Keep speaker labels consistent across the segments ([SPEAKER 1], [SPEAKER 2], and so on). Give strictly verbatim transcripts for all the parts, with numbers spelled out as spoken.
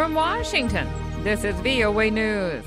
[SPEAKER 1] From Washington, this is V O A News.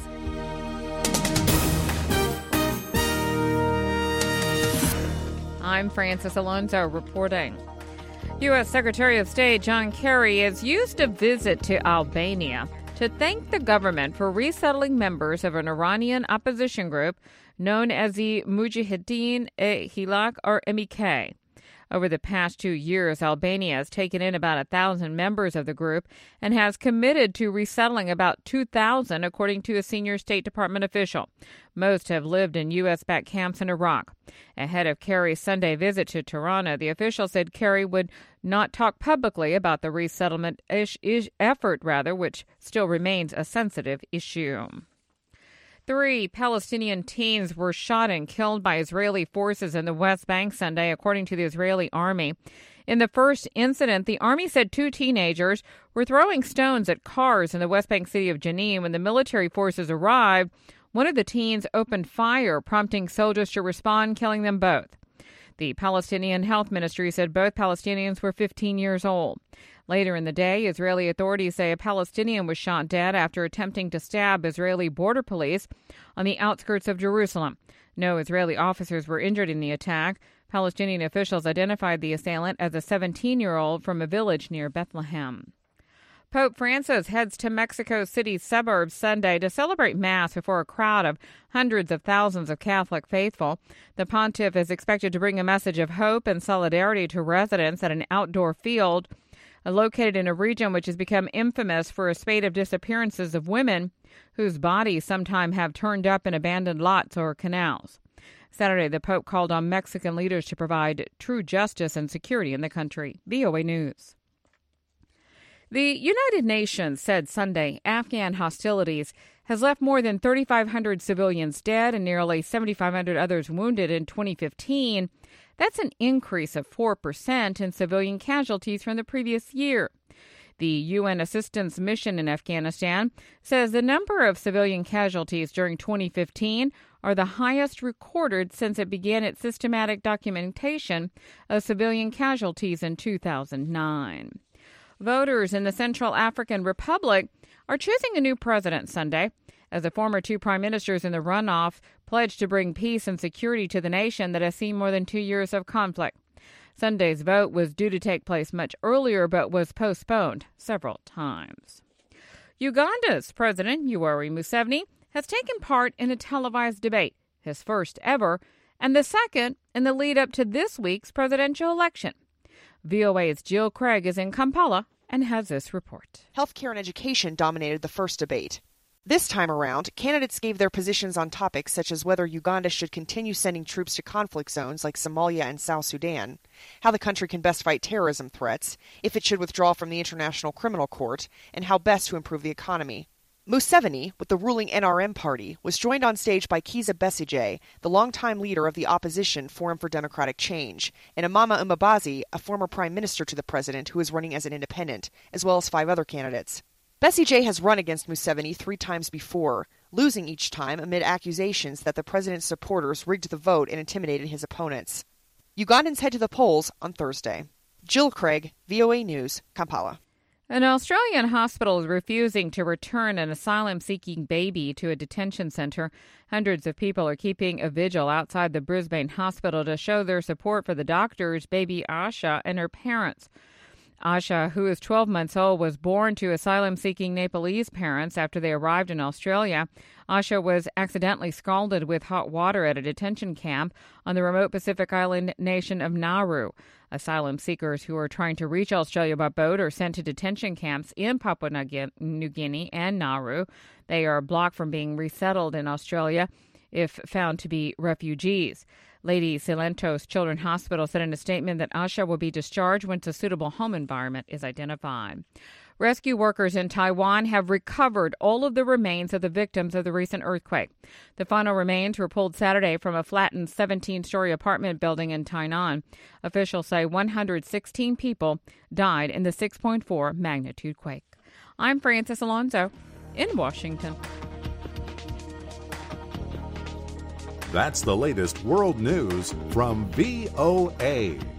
[SPEAKER 1] I'm Francis Alonso reporting. U S. Secretary of State John Kerry has used a visit to Albania to thank the government for resettling members of an Iranian opposition group known as the Mujahideen-e-Khalq, or M E K. Over the past two years, Albania has taken in about one thousand members of the group and has committed to resettling about two thousand, according to a senior State Department official. Most have lived in U S-backed camps in Iraq. Ahead of Kerry's Sunday visit to Tirana, the official said Kerry would not talk publicly about the resettlement ish, ish, effort, rather, which still remains a sensitive issue. Three Palestinian teens were shot and killed by Israeli forces in the West Bank Sunday, according to the Israeli army. In the first incident, the army said two teenagers were throwing stones at cars in the West Bank city of Jenin. When the military forces arrived, one of the teens opened fire, prompting soldiers to respond, killing them both. The Palestinian Health Ministry said both Palestinians were fifteen years old. Later in the day, Israeli authorities say a Palestinian was shot dead after attempting to stab Israeli border police on the outskirts of Jerusalem. No Israeli officers were injured in the attack. Palestinian officials identified the assailant as a seventeen-year-old from a village near Bethlehem. Pope Francis heads to Mexico City's suburbs Sunday to celebrate Mass before a crowd of hundreds of thousands of Catholic faithful. The pontiff is expected to bring a message of hope and solidarity to residents at an outdoor field located in a region which has become infamous for a spate of disappearances of women whose bodies sometimes have turned up in abandoned lots or canals. Saturday, the Pope called on Mexican leaders to provide true justice and security in the country. V O A News. The United Nations said Sunday Afghan hostilities has left more than thirty-five hundred civilians dead and nearly seventy-five hundred others wounded in twenty fifteen. That's an increase of four percent in civilian casualties from the previous year. The U N assistance mission in Afghanistan says the number of civilian casualties during twenty fifteen are the highest recorded since it began its systematic documentation of civilian casualties in two thousand nine. Voters in the Central African Republic are choosing a new president Sunday, as the former two prime ministers in the runoff pledged to bring peace and security to the nation that has seen more than two years of conflict. Sunday's vote was due to take place much earlier, but was postponed several times. Uganda's President Yoweri Museveni has taken part in a televised debate, his first ever, and the second in the lead-up to this week's presidential election. V O A's Jill Craig is in Kampala and has this report.
[SPEAKER 2] Healthcare and education dominated the first debate. This time around, candidates gave their positions on topics such as whether Uganda should continue sending troops to conflict zones like Somalia and South Sudan, how the country can best fight terrorism threats, if it should withdraw from the International Criminal Court, and how best to improve the economy. Museveni, with the ruling N R M party, was joined on stage by Kizza Besigye, the longtime leader of the opposition Forum for Democratic Change, and Amama Mbabazi, a former prime minister to the president who is running as an independent, as well as five other candidates. Besigye has run against Museveni three times before, losing each time amid accusations that the president's supporters rigged the vote and intimidated his opponents. Ugandans head to the polls on Thursday. Jill Craig, V O A News, Kampala.
[SPEAKER 1] An Australian hospital is refusing to return an asylum-seeking baby to a detention center. Hundreds of people are keeping a vigil outside the Brisbane hospital to show their support for the doctor's baby Asha and her parents. Asha, who is twelve months old, was born to asylum-seeking Nepalese parents after they arrived in Australia. Asha was accidentally scalded with hot water at a detention camp on the remote Pacific island nation of Nauru. Asylum seekers who are trying to reach Australia by boat are sent to detention camps in Papua New Guinea and Nauru. They are blocked from being resettled in Australia if found to be refugees. Lady Silentos Children's Hospital said in a statement that Asha will be discharged once a suitable home environment is identified. Rescue workers in Taiwan have recovered all of the remains of the victims of the recent earthquake. The final remains were pulled Saturday from a flattened seventeen-story apartment building in Tainan. Officials say one hundred sixteen people died in the six point four magnitude quake. I'm Francis Alonso in Washington.
[SPEAKER 3] That's the latest world news from V O A.